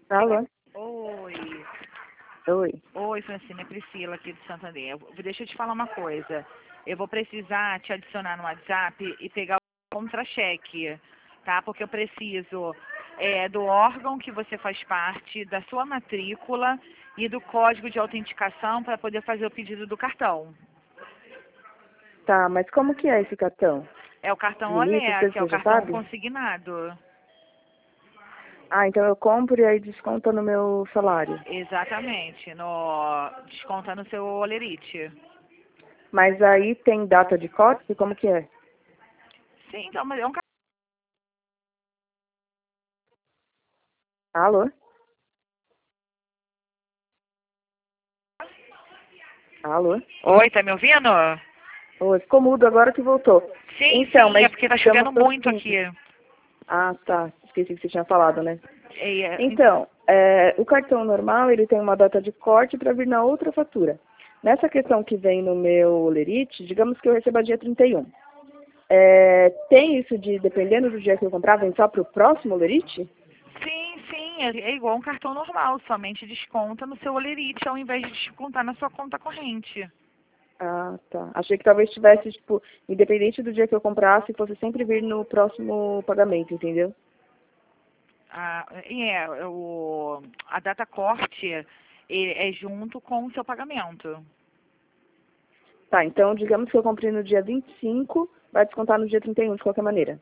Alô? Oi. Oi. Oi, Francine, é Priscila aqui de Santander. Deixa eu te falar uma coisa. Eu vou precisar te adicionar no WhatsApp e pegar o contra-cheque, tá? Porque eu preciso do órgão que você faz parte, da sua matrícula e do código de autenticação para poder fazer o pedido do cartão. Tá, mas como que é esse cartão? É o cartão Limite, as Olé, coisas que é o você já cartão sabe? consignado. Ah, então eu compro e aí desconta no meu salário. Exatamente, desconta no seu olerite. Mas aí tem data de corte? Como que é? Sim, então, mas é um Alô? Alô? Oi, tá me ouvindo? Oi, ficou mudo agora que voltou. Sim, Então, sim, é mas porque tá digamos chovendo muito assim. aqui. Ah, tá. Esqueci que você tinha falado, né? E, Então, o cartão normal, ele tem uma data de corte para vir na outra fatura. Nessa questão que vem no meu Olerite, digamos que eu receba dia 31. Tem isso de, dependendo do dia que eu comprar, vem só para o próximo Olerite? sim, é igual um cartão normal, somente desconta no seu olerite ao invés de descontar na sua conta corrente. Ah, tá. Achei que talvez tivesse, tipo, independente do dia que eu comprasse, fosse sempre vir no próximo pagamento, entendeu? A data corte é junto com o seu pagamento. Tá, então digamos que eu comprei no dia 25, vai descontar no dia 31 de qualquer maneira.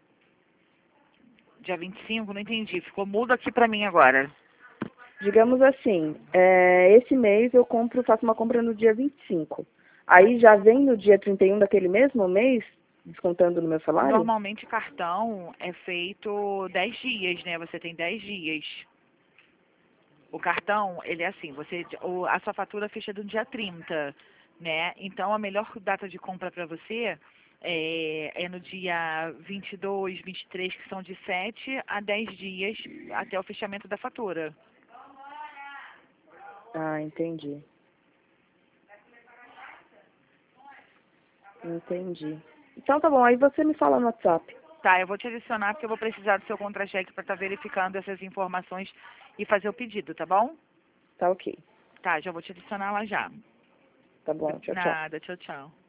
Dia 25, não entendi, ficou mudo aqui pra mim agora. Digamos assim, esse mês eu faço uma compra no dia 25. Aí já vem no dia 31 daquele mesmo mês, descontando no meu salário? Normalmente cartão é feito 10 dias, né? Você tem 10 dias. O cartão, ele é assim, a sua fatura fecha no dia 30, né? Então a melhor data de compra para você é no dia 22, 23, que são de 7 a 10 dias até o fechamento da fatura. Ah, entendi. Entendi. Então tá bom, aí você me fala no WhatsApp. Tá, eu vou te adicionar porque eu vou precisar do seu contra-cheque para estar verificando essas informações e fazer o pedido, tá bom? Tá ok. Tá, já vou te adicionar lá já. Tá bom, tchau, tchau. Nada, tchau, tchau.